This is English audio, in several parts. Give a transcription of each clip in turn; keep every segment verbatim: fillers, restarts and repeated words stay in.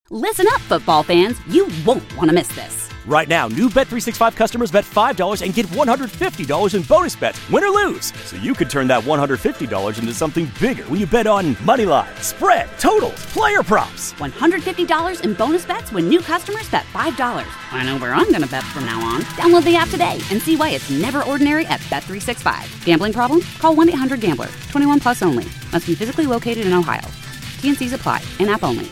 Listen up, football fans. You won't want to miss this. Right now, new Bet three sixty-five customers bet five dollars and get one hundred fifty dollars in bonus bets, win or lose. So you could turn that one hundred fifty dollars into something bigger when you bet on money line, spread, totals, player props. one hundred fifty dollars in bonus bets when new customers bet five dollars. I know where I'm going to bet from now on. Download the app today and see why it's never ordinary at Bet three sixty-five. Gambling problem? Call one eight hundred gambler. twenty-one plus only. Must be physically located in Ohio. T N Cs apply. In-app only.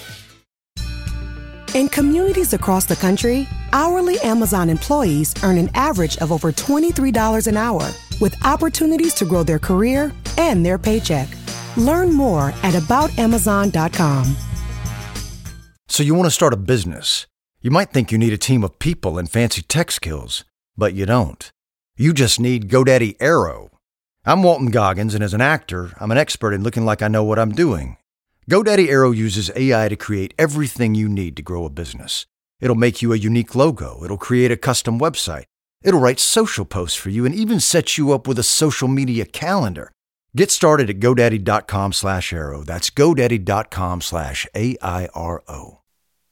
In communities across the country, hourly Amazon employees earn an average of over twenty-three dollars an hour, with opportunities to grow their career and their paycheck. Learn more at about amazon dot com. So you want to start a business. You might think you need a team of people and fancy tech skills, but you don't. You just need GoDaddy Aero. I'm Walton Goggins, and as an actor, I'm an expert in looking like I know what I'm doing. GoDaddy Aero uses A I to create everything you need to grow a business. It'll make you a unique logo. It'll create a custom website. It'll write social posts for you and even set you up with a social media calendar. Get started at GoDaddy.com slash Aero. That's GoDaddy.com slash A I R O.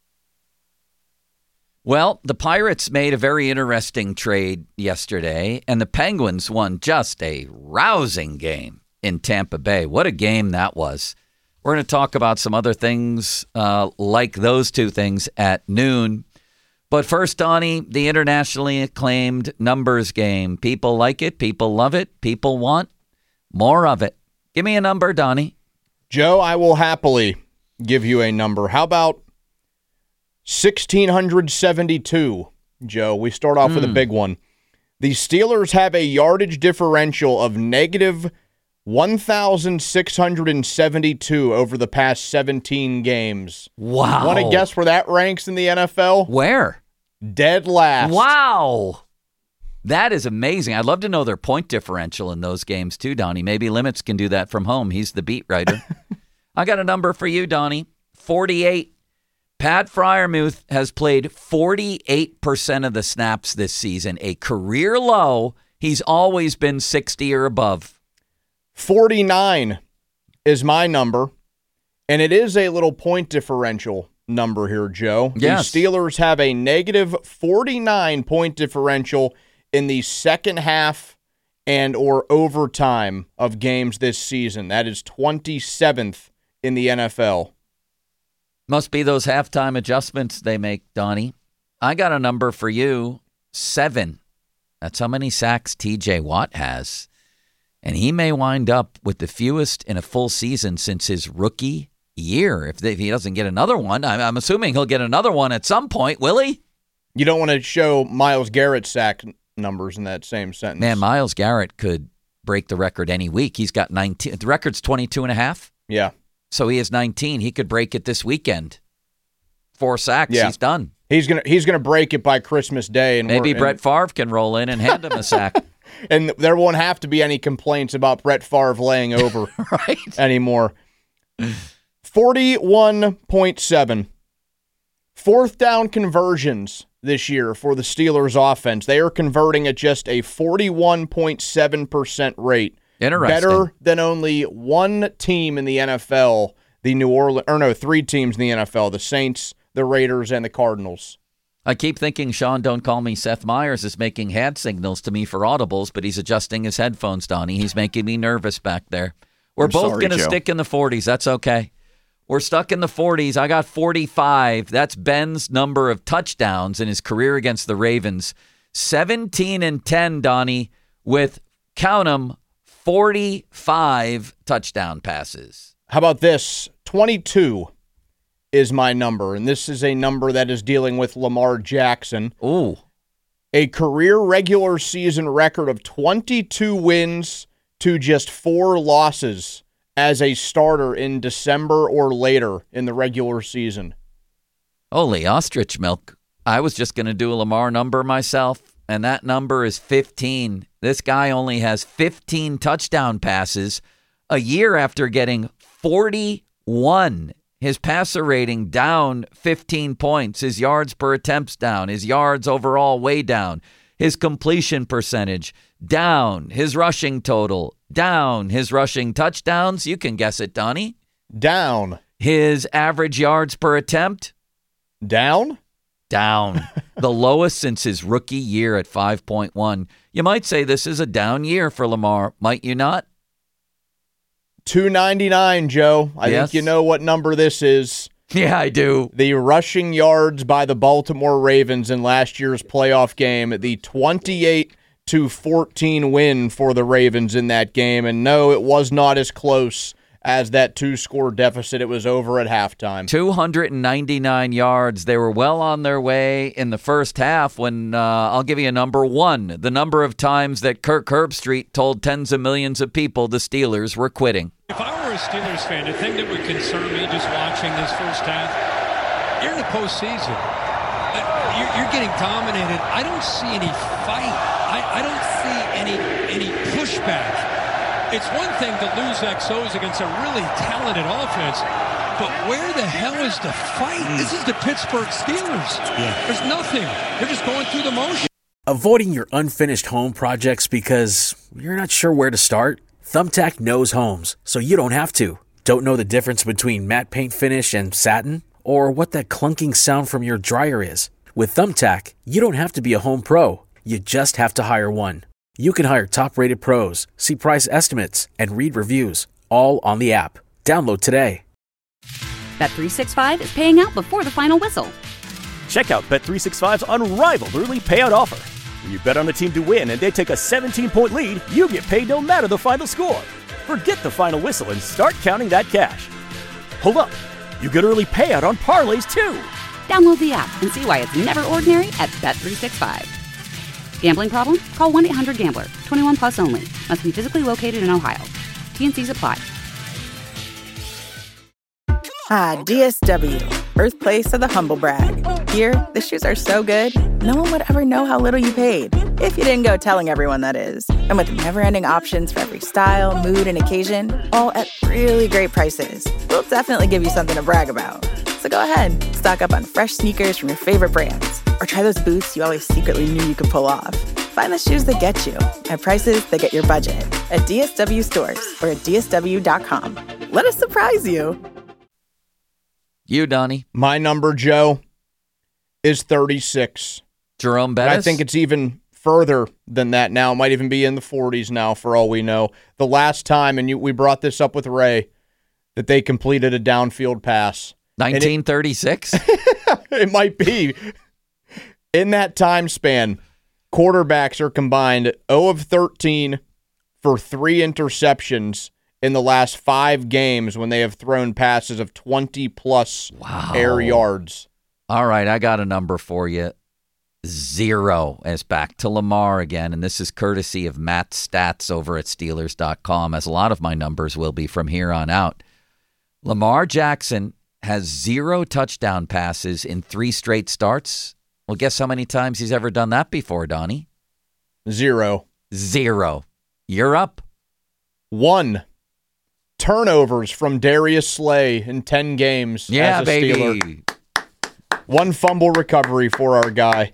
Well, the Pirates made a very interesting trade yesterday, and the Penguins won just a rousing game in Tampa Bay. What a game that was. We're going to talk about some other things uh, like those two things at noon. But first, Donnie, the internationally acclaimed numbers game. People like it. People love it. People want more of it. Give me a number, Donnie. Joe, I will happily give you a number. How about one thousand six hundred seventy-two, Joe? We start off mm. with a big one. The Steelers have a yardage differential of negative one thousand six hundred seventy-two over the past seventeen games. Wow. Want to guess where that ranks in the N F L? Where? Dead last. Wow. That is amazing. I'd love to know their point differential in those games too, Donnie. Maybe Limits can do that from home. He's the beat writer. I got a number for you, Donnie. forty-eight. Pat Freiermuth has played forty-eight percent of the snaps this season, a career low. He's always been sixty or above. forty-nine is my number, and it is a little point differential number here, Joe. Yes. The Steelers have a negative forty-nine point differential in the second half and or overtime of games this season. That is twenty-seventh in the N F L. Must be those halftime adjustments they make, Donnie. I got a number for you, seven. That's how many sacks T J Watt has. And he may wind up with the fewest in a full season since his rookie year. If, they, if he doesn't get another one, I'm, I'm assuming he'll get another one at some point, will he? You don't want to show Myles Garrett's sack numbers in that same sentence. Man, Myles Garrett could break the record any week. He's got nineteen. The record's twenty-two and a half. Yeah. So he has nineteen. He could break it this weekend. Four sacks. Yeah. He's done. He's gonna he's gonna break it by Christmas Day, and maybe and, Brett Favre can roll in and hand him a sack. And there won't have to be any complaints about Brett Favre laying over right. anymore. forty-one point seven. Fourth down conversions this year for the Steelers offense. They are converting at just a forty-one point seven percent rate. Interesting. Better than only one team in the N F L, the New Orleans, or no, three teams in the N F L, the Saints, the Raiders, and the Cardinals. I keep thinking Sean Don't Call Me Seth Meyers is making hand signals to me for audibles, but he's adjusting his headphones, Donnie. He's making me nervous back there. We're I'm both sorry, going to Joe. stick in the forties. That's okay. We're stuck in the forties. I got forty-five. That's Ben's number of touchdowns in his career against the Ravens. seventeen and ten, Donnie, with, count 'em, forty-five touchdown passes. How about this? twenty-two is my number, and this is a number that is dealing with Lamar Jackson. Ooh. A career regular season record of twenty-two wins to just four losses as a starter in December or later in the regular season. Holy ostrich milk. I was just going to do a Lamar number myself, and that number is fifteen. This guy only has fifteen touchdown passes a year after getting forty-one. His passer rating down fifteen points. His yards per attempt's down. His yards overall way down. His completion percentage down. His rushing total down. His rushing touchdowns, you can guess it, Donnie. Down. His average yards per attempt? Down? Down. The lowest since his rookie year at five point one. You might say this is a down year for Lamar, might you not? two ninety-nine, Joe. I Yes. think you know what number this is. Yeah, I do. The rushing yards by the Baltimore Ravens in last year's playoff game, the twenty-eight to fourteen win for the Ravens in that game. And no, it was not as close as that two-score deficit. It was over at halftime. two hundred ninety-nine yards. They were well on their way in the first half when, uh, I'll give you a number one, the number of times that Kirk Herbstreit told tens of millions of people the Steelers were quitting. If I were a Steelers fan, the thing that would concern me just watching this first half, you're in the postseason. Uh, You're, you're getting dominated. I don't see any fight. I, I don't see any any pushback. It's one thing to lose X Os against a really talented offense, but where the hell is the fight? This is the Pittsburgh Steelers. Yeah. There's nothing. They're just going through the motion. Avoiding your unfinished home projects because you're not sure where to start? Thumbtack knows homes, so you don't have to. Don't know the difference between matte paint finish and satin? Or what that clunking sound from your dryer is? With Thumbtack, you don't have to be a home pro. You just have to hire one. You can hire top-rated pros, see price estimates, and read reviews, all on the app. Download today. Bet three sixty-five is paying out before the final whistle. Check out Bet three sixty-five's unrivaled early payout offer. When you bet on a team to win and they take a seventeen-point lead, you get paid no matter the final score. Forget the final whistle and start counting that cash. Hold up. You get early payout on parlays, too. Download the app and see why it's never ordinary at Bet three sixty-five. Gambling problem? Call one eight hundred gambler. twenty-one plus only. Must be physically located in Ohio. T N Cs apply. Ah, D S W, birthplace of the humble brag. Here, the shoes are so good, no one would ever know how little you paid. If you didn't go telling everyone, that is. And with never-ending options for every style, mood, and occasion, all at really great prices, we'll definitely give you something to brag about. So go ahead, stock up on fresh sneakers from your favorite brands, or try those boots you always secretly knew you could pull off. Find the shoes that get you at prices that get your budget at D S W stores or at D S W dot com. Let us surprise you. You, Donnie. My number, Joe, is thirty-six. Jerome Bettis? And I think it's even further than that now. It might even be in the forties now, for all we know. The last time, and you, we brought this up with Ray, that they completed a downfield pass. nineteen thirty-six? It, it might be. In that time span, quarterbacks are combined zero of thirteen for three interceptions in the last five games when they have thrown passes of twenty-plus Wow. air yards. All right, I got a number for you. Zero. As back to Lamar again, and this is courtesy of Matt Stats over at Steelers dot com, as a lot of my numbers will be from here on out. Lamar Jackson has zero touchdown passes in three straight starts. Well, guess how many times he's ever done that before, Donnie? Zero. Zero. You're up. One. Turnovers from Darius Slay in ten games Yeah, as a baby. Steeler. One fumble recovery for our guy.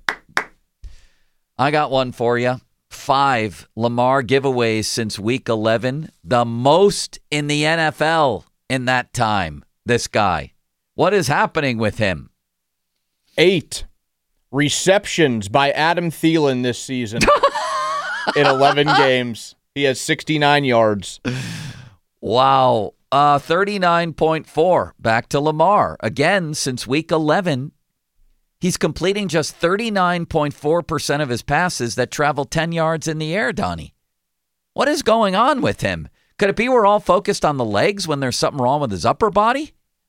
I got one for you. Five Lamar giveaways since week eleven. The most in the N F L in that time. This guy. What is happening with him? Eight receptions by Adam Thielen this season in eleven games. He has sixty-nine yards. Wow. Uh, thirty-nine point four. Back to Lamar. Again, since week eleven, he's completing just thirty-nine point four percent of his passes that travel ten yards in the air, Donnie. What is going on with him? Could it be we're all focused on the legs when there's something wrong with his upper body?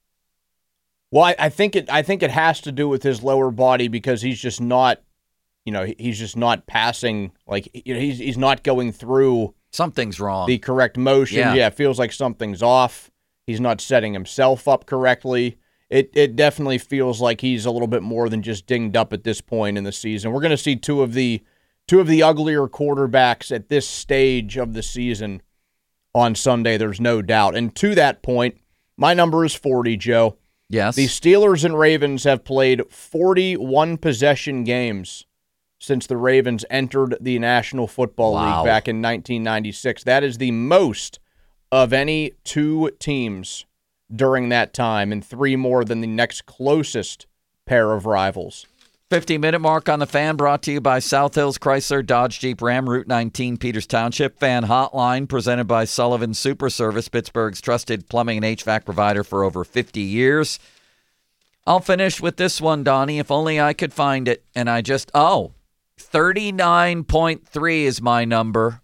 Well, I, I think it. I think it has to do with his lower body because he's just not, you know, he's just not passing. Like you know, he's he's not going through Something's wrong. the correct motion. Yeah. Yeah, it feels like something's off. He's not setting himself up correctly. It it definitely feels like he's a little bit more than just dinged up at this point in the season. We're going to see two of the two of the uglier quarterbacks at this stage of the season on Sunday. There's no doubt. And to that point, my number is forty, Joe. Yes. The Steelers and Ravens have played forty-one possession games since the Ravens entered the National Football Wow. League back in nineteen ninety-six. That is the most of any two teams during that time and three more than the next closest pair of rivals. fifty-minute mark on the Fan, brought to you by South Hills Chrysler Dodge Jeep Ram, Route nineteen, Peters Township. Fan Hotline, presented by Sullivan Super Service, Pittsburgh's trusted plumbing and H V A C provider for over fifty years. I'll finish with this one, Donnie, if only I could find it. And I just, oh, thirty-nine point three is my number.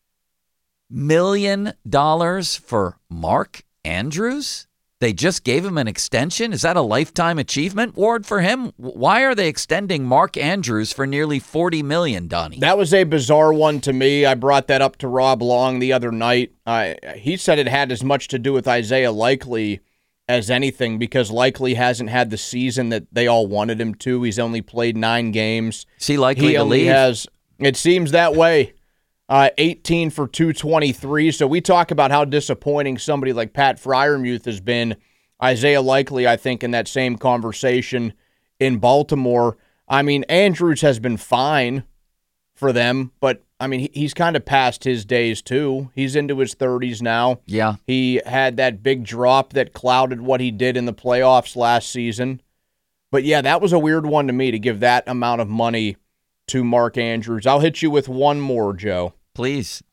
Million dollars for Mark Andrews? They just gave him an extension? Is that a lifetime achievement award for him? Why are they extending Mark Andrews for nearly forty million dollars, Donnie? That was a bizarre one to me. I brought that up to Rob Long the other night. Uh, he said it had as much to do with Isaiah Likely as anything, because Likely hasn't had the season that they all wanted him to. He's only played nine games. Is he likely he to only leave? Has, it seems that way. Uh, eighteen for two twenty-three. So we talk about how disappointing somebody like Pat Freiermuth has been. Isaiah Likely, I think, in that same conversation in Baltimore. I mean, Andrews has been fine for them, but, I mean, he's kind of past his days, too. He's into his thirties now. Yeah. He had that big drop that clouded what he did in the playoffs last season. But, yeah, that was a weird one to me, to give that amount of money to Mark Andrews. I'll hit you with one more, Joe. Please.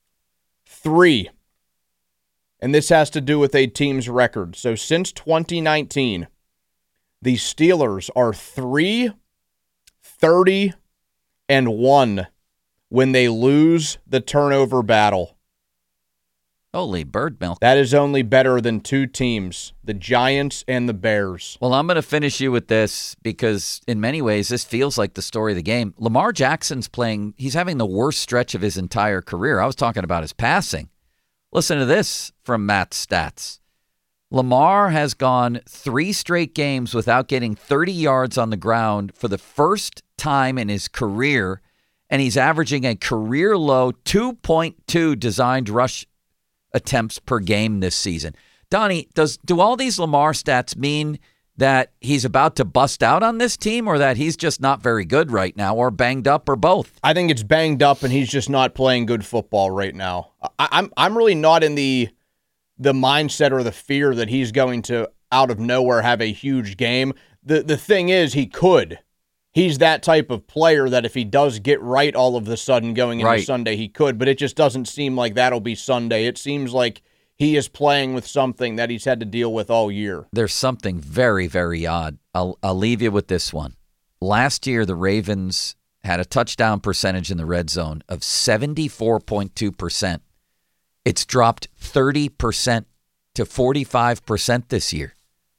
Three. And this has to do with a team's record. So since twenty nineteen, the Steelers are three, thirty, and one when they lose the turnover battle. Holy bird milk. That is only better than two teams, the Giants and the Bears. Well, I'm going to finish you with this because in many ways this feels like the story of the game. Lamar Jackson's playing, he's having the worst stretch of his entire career. I was talking about his passing. Listen to this from Matt's stats. Lamar has gone three straight games without getting thirty yards on the ground for the first time in his career, and he's averaging a career-low two point two designed rush attempts per game this season. Donnie, does do all these Lamar stats mean that he's about to bust out on this team, or that he's just not very good right now, or banged up, or both? I think it's banged up and he's just not playing good football right now. I, I'm I'm really not in the the mindset or the fear that he's going to, out of nowhere, have a huge game. The the thing is, he could. He's that type of player that if he does get right all of a sudden going into right. Sunday, he could. But it just doesn't seem like that'll be Sunday. It seems like he is playing with something that he's had to deal with all year. There's something very, very odd. I'll, I'll leave you with this one. Last year, the Ravens had a touchdown percentage in the red zone of seventy-four point two percent. It's dropped thirty percent to forty-five percent this year.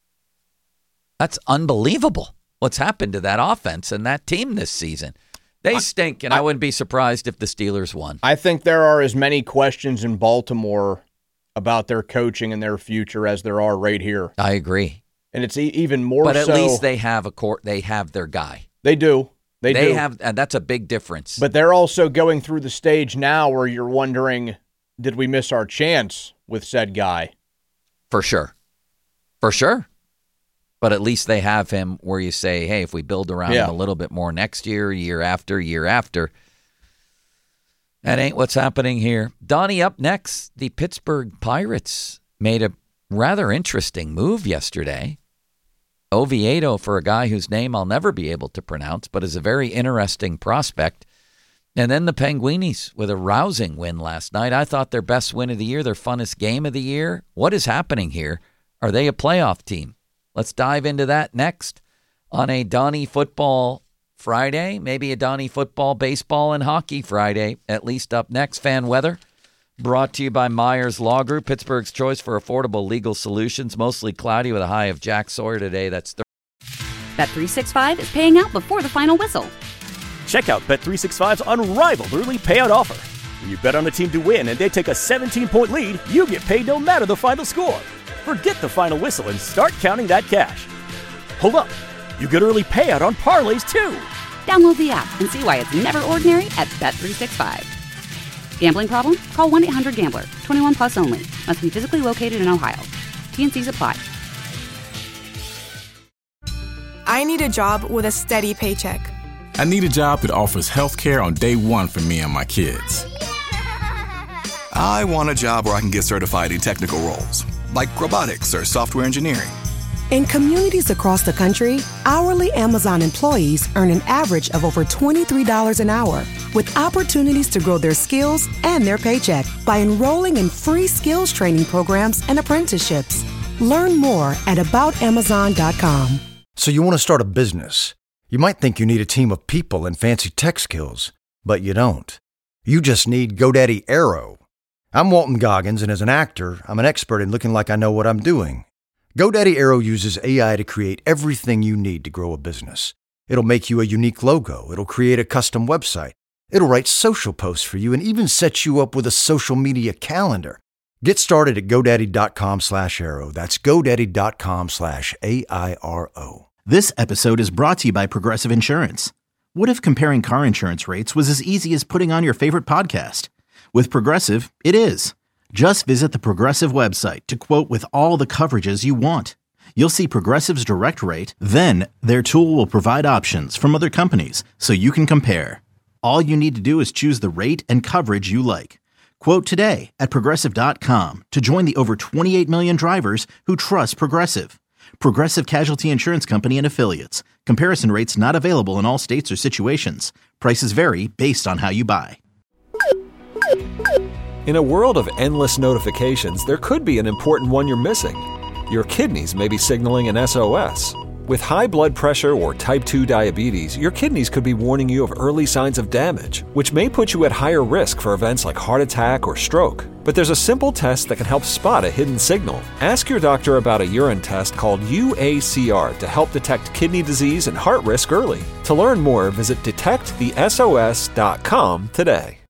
That's unbelievable what's happened to that offense and that team this season. They stink, and I, I wouldn't be surprised if the Steelers won. I think there are as many questions in Baltimore about their coaching and their future as there are right here. I agree. And it's e- even more but so. But at least they have a court. They have their guy. They do. They, they do. have, and that's a big difference. But they're also going through the stage now where you're wondering, did we miss our chance with said guy? For sure. For sure. But at least they have him where you say, hey, if we build around yeah. him a little bit more next year, year after, year after, that ain't what's happening here. Donnie, up next, the Pittsburgh Pirates made a rather interesting move yesterday. Oviedo, for a guy whose name I'll never be able to pronounce, but is a very interesting prospect. And then the Penguinis with a rousing win last night. I thought their best win of the year, their funnest game of the year. What is happening here? Are they a playoff team? Let's dive into that next on a Donnie Football Friday, maybe a Donnie Football, Baseball, and Hockey Friday, at least up next. Fan weather brought to you by Myers Law Group, Pittsburgh's choice for affordable legal solutions. Mostly cloudy with a high of Jack Sawyer today. That's thirty. Bet three sixty-five is paying out before the final whistle. Check out Bet three sixty-five's unrivaled early payout offer. When you bet on a team to win and they take a seventeen-point lead, you get paid no matter the final score. Forget the final whistle and start counting that cash. Hold up. You get early payout on parlays, too. Download the app and see why it's never ordinary at Bet three sixty-five. Gambling problem? Call one eight hundred gambler. twenty-one plus only. Must be physically located in Ohio. T and C's apply. I need a job with a steady paycheck. I need a job that offers health care on day one for me and my kids. I want a job where I can get certified in technical roles, like robotics or software engineering. In communities across the country, hourly Amazon employees earn an average of over twenty-three dollars an hour, with opportunities to grow their skills and their paycheck by enrolling in free skills training programs and apprenticeships. Learn more at about amazon dot com. So you want to start a business. You might think you need a team of people and fancy tech skills, but you don't. You just need GoDaddy Aero. I'm Walton Goggins, and as an actor, I'm an expert in looking like I know what I'm doing. GoDaddy Aero uses A I to create everything you need to grow a business. It'll make you a unique logo. It'll create a custom website. It'll write social posts for you and even set you up with a social media calendar. Get started at GoDaddy.com slash Aero. That's GoDaddy.com slash A I R O. This episode is brought to you by Progressive Insurance. What if comparing car insurance rates was as easy as putting on your favorite podcast? With Progressive, it is. Just visit the Progressive website to quote with all the coverages you want. You'll see Progressive's direct rate, then their tool will provide options from other companies so you can compare. All you need to do is choose the rate and coverage you like. Quote today at Progressive dot com to join the over twenty-eight million drivers who trust Progressive. Progressive Casualty Insurance Company and Affiliates. Comparison rates not available in all states or situations. Prices vary based on how you buy. In a world of endless notifications, there could be an important one you're missing. Your kidneys may be signaling an S O S. With high blood pressure or type two diabetes, your kidneys could be warning you of early signs of damage, which may put you at higher risk for events like heart attack or stroke. But there's a simple test that can help spot a hidden signal. Ask your doctor about a urine test called U A C R to help detect kidney disease and heart risk early. To learn more, visit detect the S O S dot com today.